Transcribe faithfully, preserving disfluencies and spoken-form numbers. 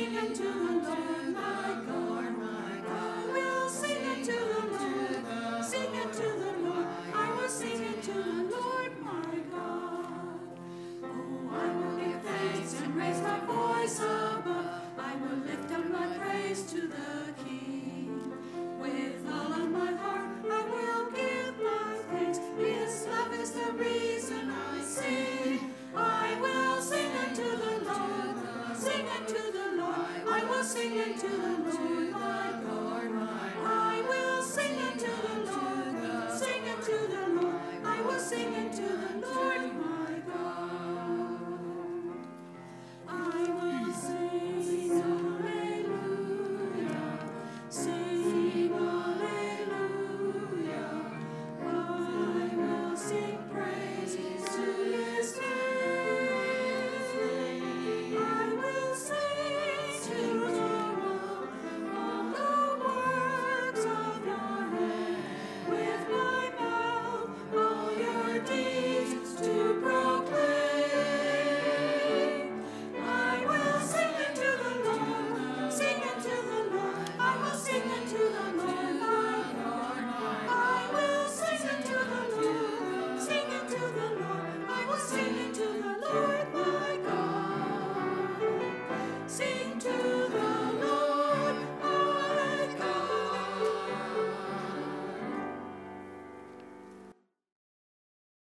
sing unto the Lord my God. I will sing unto the Lord, sing unto the Lord. I will sing unto the Lord my God. Oh, I will give thanks and raise my voice above. I will lift up my praise to the King. With all of my heart I will give my thanks. His love is the reason I sing. I will sing unto the Lord, sing unto the Lord. I will sing unto the Lord.